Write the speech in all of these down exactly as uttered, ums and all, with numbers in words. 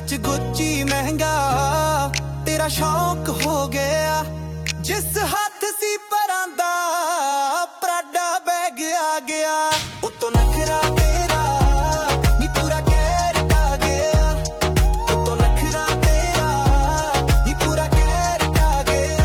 विच Gucci महंगा तेरा शौक हो गया। जिस हाथ सी परांदा प्राडा बैग आ गया। उतो नखरा तेरा नी पूरा कैरेट आ गया। उतो नखरा तेरा नी पूरा कैरेट आ गया।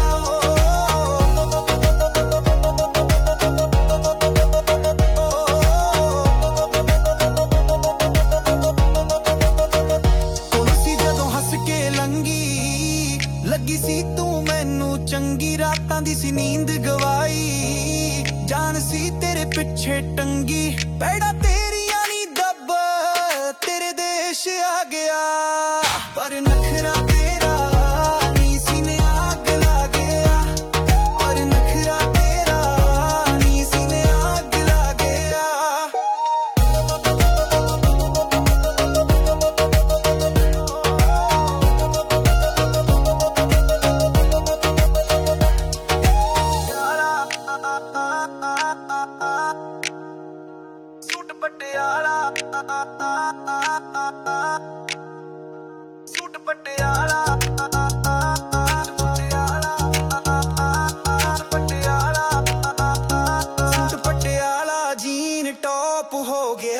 कुर्सी जदों हस के लंगी लगी सी तू मैनू चंगी। रातां दी सी नींद गवाई जान सी तेरे पिछे टंगी। पैड़ा तेरियां नी दब तेरे देश आ गया। पर नखरा तेरा नी सीने आग ला गया। पर नखरा तेरा नी सीने आग ला गया। Suit Patiala suit Patiala Patiala suit Patiala jean top हो गया।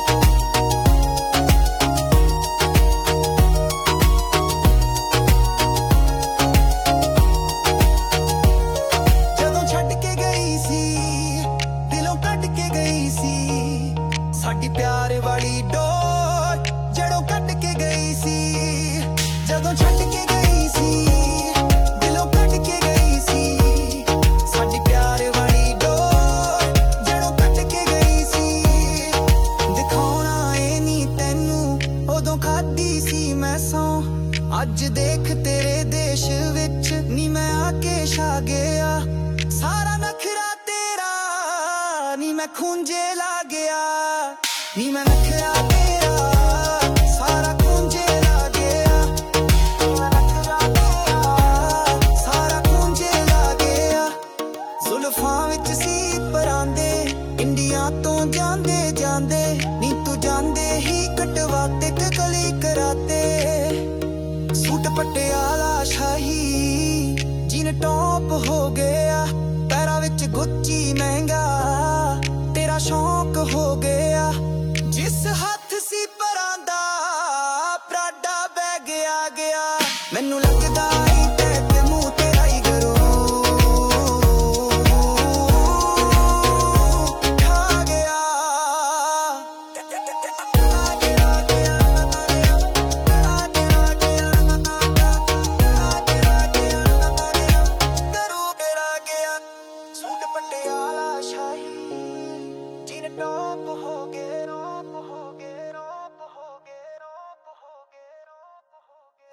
जदों छड्ड के गई सी दिलों कट के गई सी साडी प्यार वाली डोर जड़ों कट के गई सी। जदों छड्ड के गई सी दिलों कट के गई सी साडी प्यार वाली डोर जड़ों कट के गई सी। दिखाउणा ए नी तैनू उदों खादी सी मैं सौ। अज देख तेरे देश विच नी मैं आके छा गया। सारा नखरा तेरा नी मैं खूंजे ला गया। नी मैं नखरा तेरा सारा खूंजे ला गया। नी मैं नखरा तेरा सारा खूंजे ला गया। जुल्फां विच सी परांदे इंडिया तो जांदे जांदे नी तू जांदे ही कटवाते ककली कराते। सूट पटियाला शाही जीन टॉप हो गया। पैरां विच गुच्ची महंगा तेरा शौक हो गया। जिस हाथ